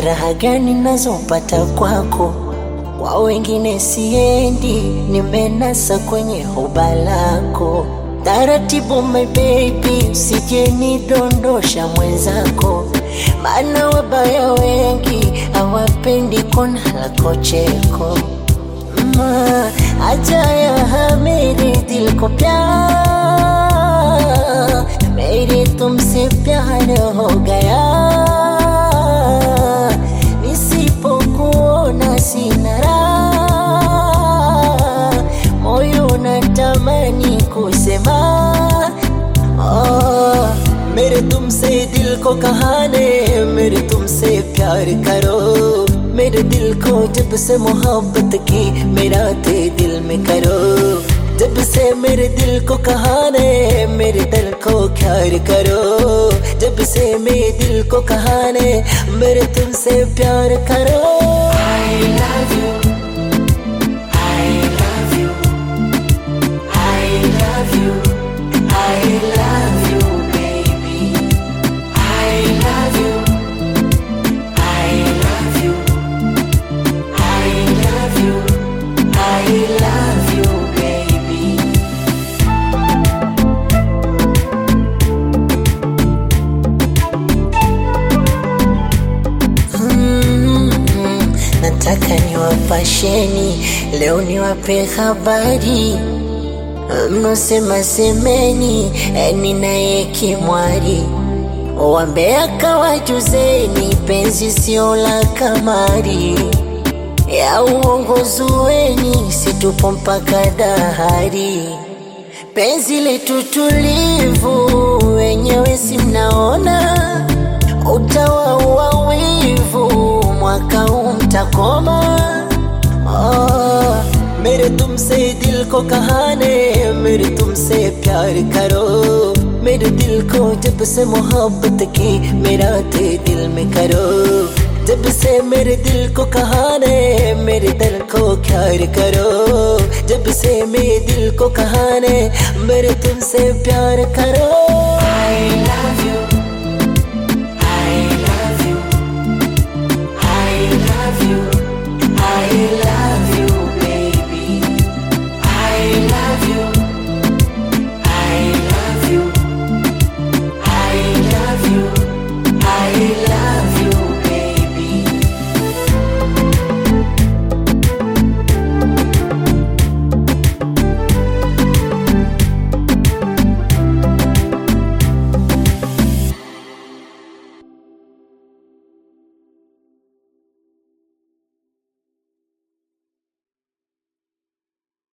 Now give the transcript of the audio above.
raha gani nazopata kwako, kwa wengine siendi, nimenasa kwenye huba lako. Taratibu my baby, usije nidondosha mwenzako, maana wabaya wengi hawapendi kona lako cheko. आजा यहाँ मेरे दिल को प्यार, मेरे तुमसे प्यार हो गया. Nisipokuona sina raha, moyo unatamani kusema मेरे तुमसे दिल को कहाने, मेरे तुमसे प्यार करो. मेरे दिल को जब से मोहब्बत की मेरा ते दिल में करो. जब से मेरे दिल को कहाने, मेरे दिल को प्यार करो. जब से मेरे दिल को कहाने, मेरे तुमसे प्यार करो. I love you, I love you, I love you, I love you. Nataka niwapasheni leo, niwape habari, mnosema semeni ninaye kimwari. Wambea kawajuzeni penzi sio la kamari, ya uongo zueni situpo mpaka dahari. Penzi letu tulivu wenyewe si mnaona, utawaua wivu mwaka umtakoma. मेरे तुमसे दिल को कहाने, मेरे तुमसे प्यार करो. मेरे दिल को जब से मोहब्बत की मेरा ते दिल में करो. जब से मेरे दिल को कहाने, मेरे दिल को प्यार करो. जब से मेरे दिल को कहाने, मेरे तुमसे प्यार करो.